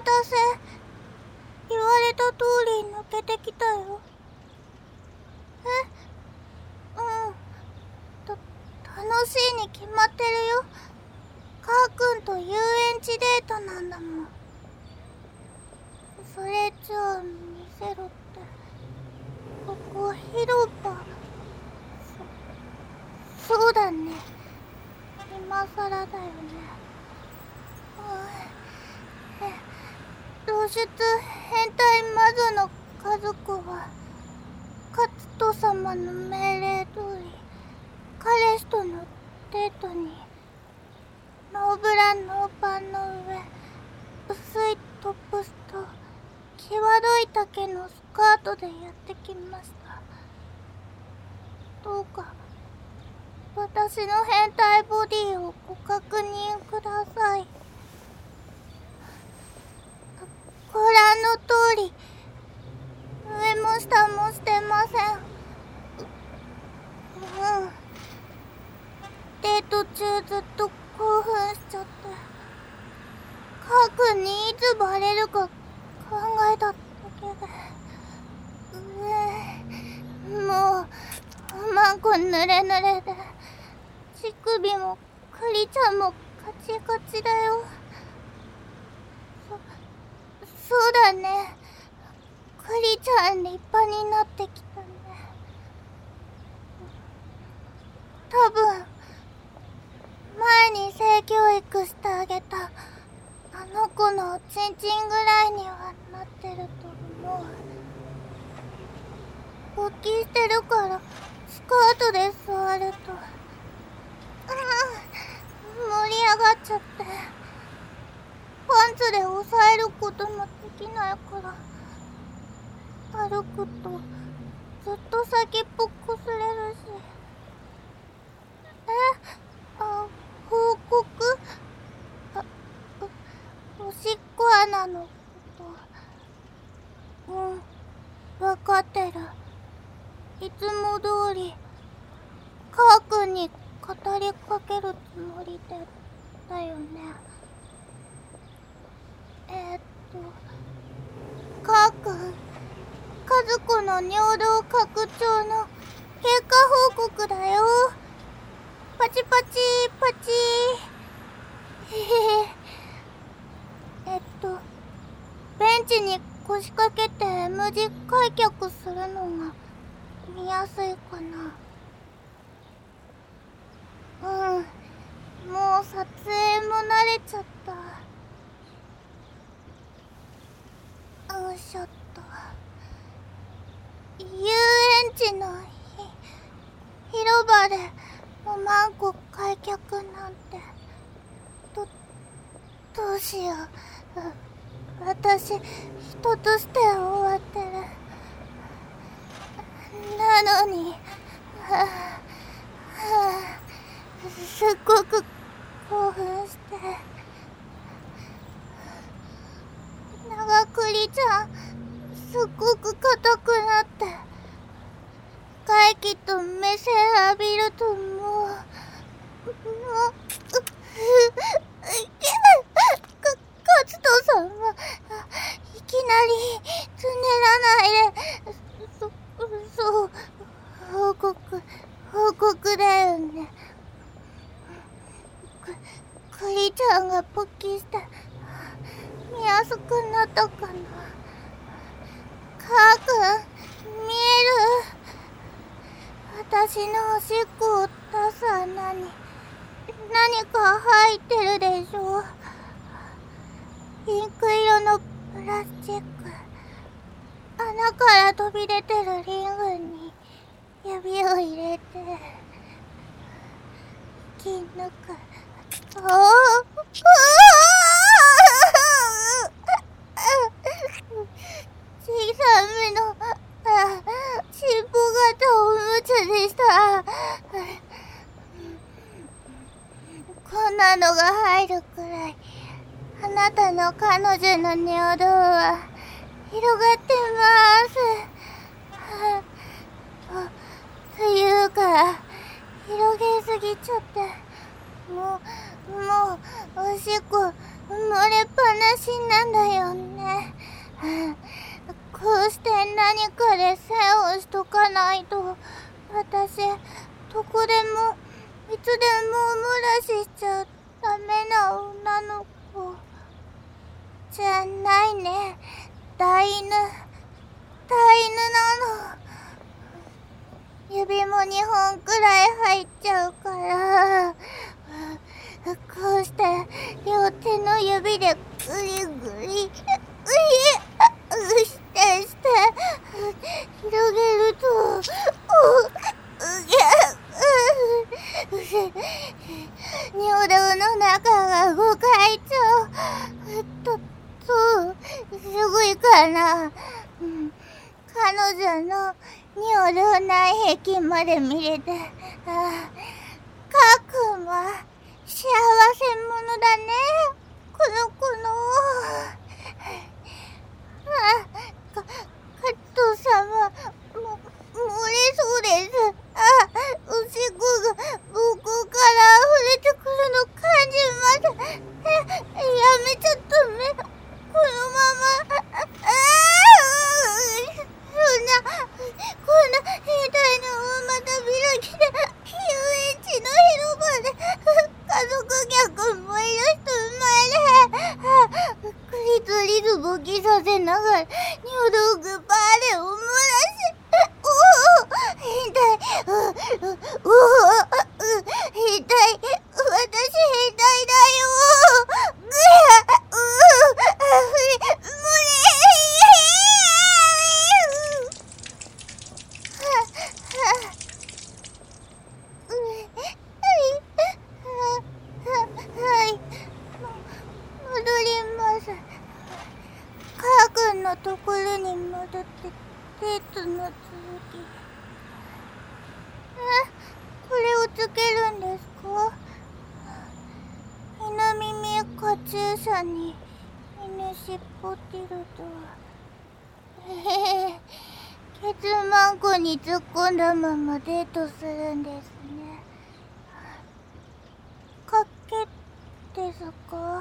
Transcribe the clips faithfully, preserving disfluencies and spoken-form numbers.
たせ。言われた通り抜けてきたよ。えうん。た、楽しいに決まってるよ。カー君と遊園地デートなんだもん。それじゃあ見せろって。ここ広場。そ、そうだね。今さらだよね。え、脱出変態魔女の家族はカツト様の命令通り彼氏とのデートにノーブラノーパンの上薄いトップスと際どい丈のスカートでやってきました。どうか私の変態ボディをご確認ください。ご覧の通り上も下もしてません。うん。デート中ずっと興奮しちゃってカー君にいつバレるか考えただけで。うえもうマンコ濡れ濡れで乳首もクリちゃんもカチカチだよ。そ、そうだね。クリちゃん立派になってきたね。多分前に性教育してあげたあの子のおちんちんぐらいにはなってると思う。勃起してるからスカートで座ると、うん、盛り上がっちゃってパンツで押さえることもできないから歩くとずっと先っぽこすれるし。えあ報告あおしっこ穴のこと。うん分かってる。いつも通りカー君に語りかけるつもりでだよね。えー、っとカー君和子の尿道拡張の経過報告だよ。パチパチパチへへへ。えっとベンチに腰掛けて M 字開脚するのが見やすいかな。うんもう撮影も慣れちゃった。よいしょっと。遊園地のひ広場でおまんこ開脚なんてどどうしよう。私人として終わってる。なのにはあ、はあ、すっごく興奮して長栗ちゃんすっごく硬くなって外気と目線浴びるともうもうか勝人さんはいきなりつねらないで。そそう報告報告だよね。く栗ちゃんが勃起して見やすくなったかな。カー君見える？私のおしっこを出す穴に何か入ってるでしょ。ピンク色のプラスチック。穴から飛び出てるリングに指を入れて引き抜く。おお小さめの尻尾型おむつでした。こんなのが入るくらいあなたの彼女の尿道は広がってます。というか広げすぎちゃってもうもうおしっこ埋もれっぱなしなんだよね。こうして何かで世話をしとかないと、私どこでもいつでもお漏らししちゃダメな女の子じゃないね。ダイ犬ダイ犬なの。指もにほんくらい入っちゃうから、こうして両手の指でグリグリ、ういしてして広げると、おうぎゃ尿道の中がごかいちゃう。と、そう、すごいかな。うん、彼女の尿道内壁まで見れて、ああ、かっくんは幸せ者だね。この子の。あ、か、加藤様、も、漏れそうです。あ、おしっこが膀胱から溢れてくるの感じます。え、やめちゃダメ。このまま、あ、ああ、そんな、こんな変態なまた開きで、遊園地の広場で、家族客もいる人生まれ、クリトリスボキさせながら、尿道グバーでお漏らし、おお、変態、う、う、おお、変態、私変態だよ。ぐや、う、あふれ、無理。はい、戻ります。カー君のところに戻ってデートの続き。え、これをつけるんですか？犬耳カチューシャに犬尻尾ティルとは。へへ、ケツマンコに突っ込んだままデートするんですね。かけですか？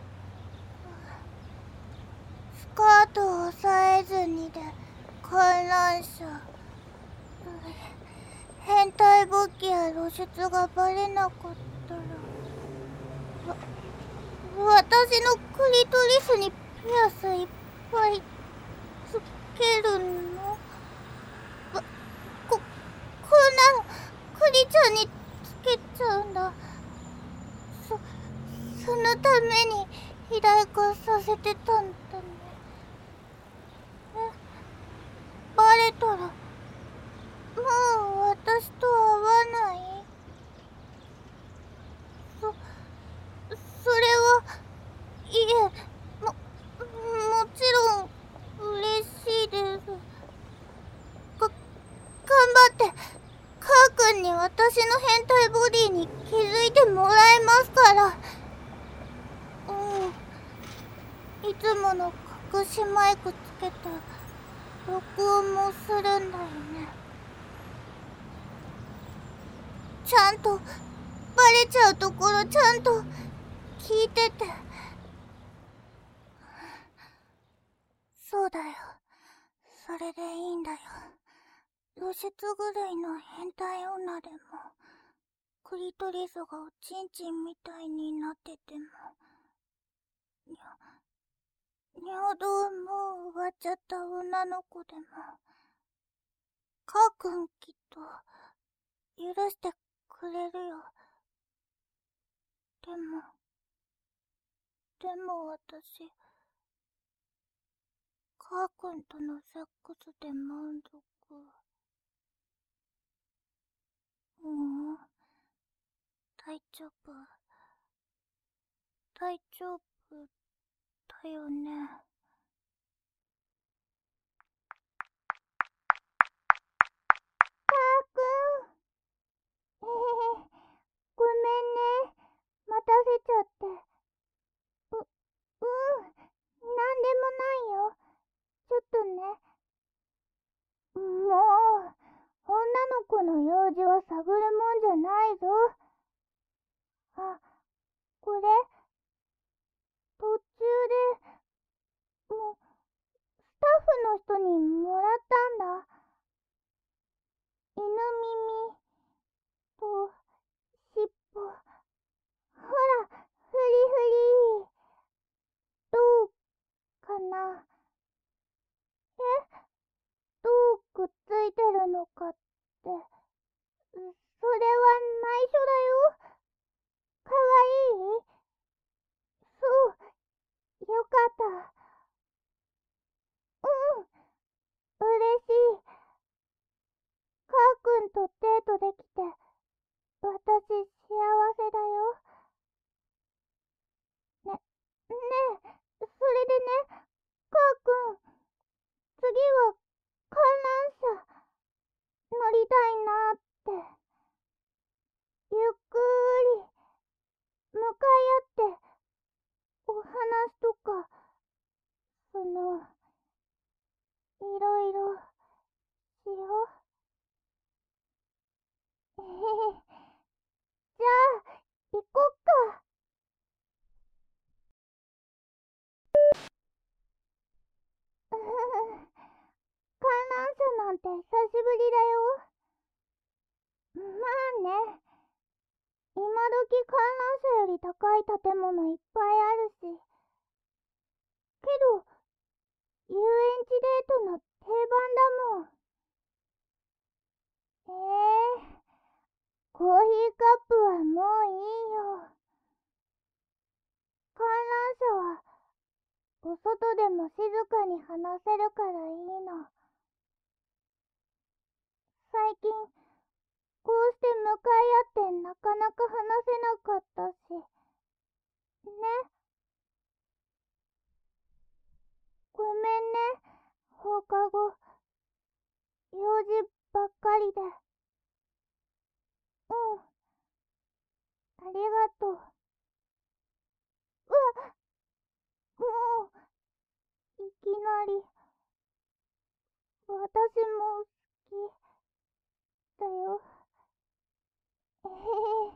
スカートを押さえずにで観覧車。変態簿記や露出がバレなかったら、わ、私のクリトリスにピアスいっぱいつけるの？わ、こ、こんなのクリちゃんにつけちゃうんだ。そ、そのために肥大化させてたんだね。え、バレたらもう私と会わない？そ、それは、いえ、も、もちろん嬉しいです。が、頑張ってカー君に私の変態ボディに気づいてもらえますから。うん、いつもの隠しマイクつけた録音もするんだよね。ちゃんとバレちゃうところちゃんと聞いてて。そうだよ、それでいいんだよ。露出狂いの変態女でもクリトリスがおちんちんみたいになってても、にゃ、尿道もう終わっちゃった女の子でも、カー君きっと許してくれるよ。でもでも私、カー君とのセックスで満足。ううん、大丈夫大丈夫だよね。カー君、えへへ、ごめんね、待たせちゃって。う、うん、なんでもないよ。ちょっとね。もう、女の子の用事は探るもんじゃないぞ。あ、これ、 の人にもらったんだ。犬耳と尻尾。ほら、フリフリ。どうかな。え、どうくっついてるのかって、それは内緒だよ。かわいい？そう、よかった。うん、嬉しい。かーくんとデートできて、私幸せだよ。ね、ねえ、それでね、かーくん、次は観覧車乗りたいなって。ゆっくり、向かい合って、お話とか、その、いろいろ、しよう。えへへ。じゃあ、行こっか。うふふ。観覧車なんて久しぶりだよ。まあね、今時観覧車より高い建物いっぱいあるし。けど、遊園地デートの定番だもん。ええ、コーヒーカップはもういいよ。観覧車は、お外でも静かに話せるからいいの。最近、こうして向かい合ってなかなか話せなかったし。ね。ごめんね、放課後、用事ばっかりで。うん、ありがとう。うわ、もう、いきなり。私も好きだよ。えへへ。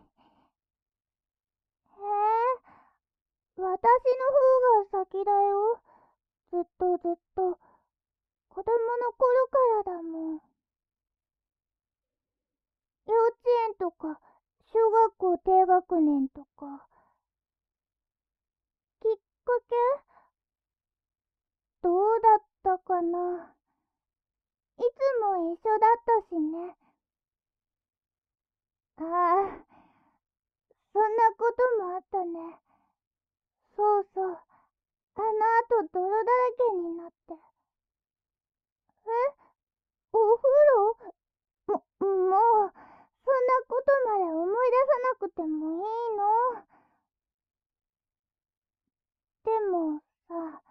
へえ、私の方が先だよ。ずっとずっと、子供の頃からだもん。幼稚園とか、小学校低学年とか。きっかけどうだったかな。いつも一緒だったしね。ああ、そんなこともあったね。そうそう。あの後泥だらけになって。え、お風呂？も、もう、そんなことまで思い出さなくてもいいの。でもさ、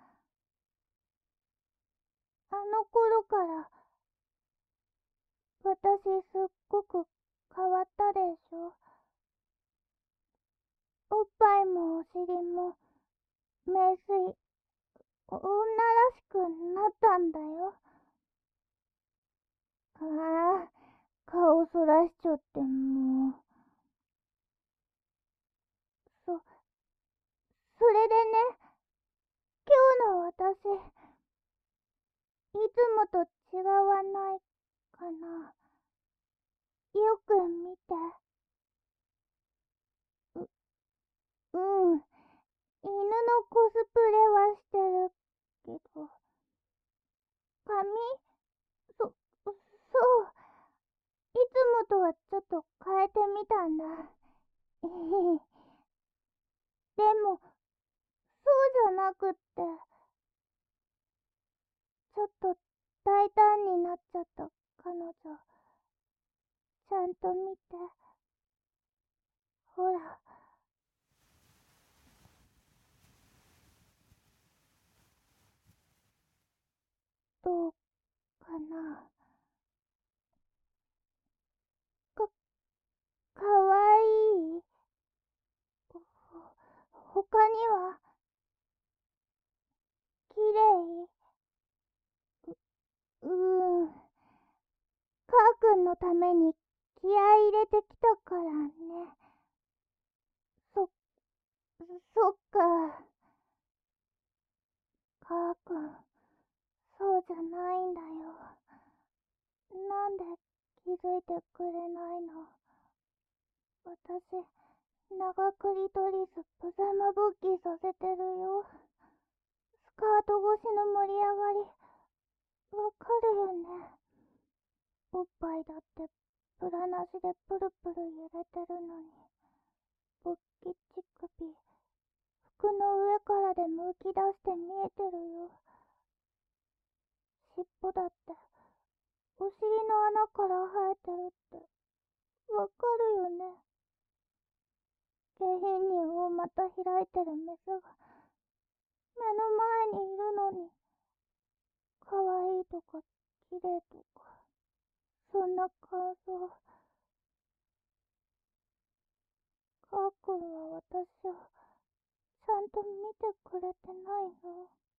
あの頃から私すっごく変わったでしょ。おっぱいもお尻も名水、女らしくなったんだよ。ああ、顔そらしちゃってもう。そ、それでね、今日の私、いつもと違わないかな。よく見て。う、うん。犬のコスプレはしてるけど。髪、そ、そう。いつもとはちょっと変えてみたんだ。えへへ。でも、そうじゃなくって、ちょっと大胆になっちゃった彼女。ちゃんと見て。ほら。どうかな。か、かわいい。ほ、他には、きれい。う、うーん。かーくんのために気合い入れてきたからね。そ、そっか。かーくん、そうことじゃないんだよ。なんで気づいてくれないの？私、長クリトリスプザマ勃起させてるよ。スカート越しの盛り上がり、わかるよね。おっぱいだってブラなしでプルプル揺れてるのに、勃起乳首、服の上からでむき出して見えてるよ。尻尾だって、お尻の穴から生えてるって、わかるよね。下品に大股開いてるメスが、目の前にいるのに、かわいいとか、綺麗とか、そんな感想。かーくんは私を、ちゃんと見てくれてないの？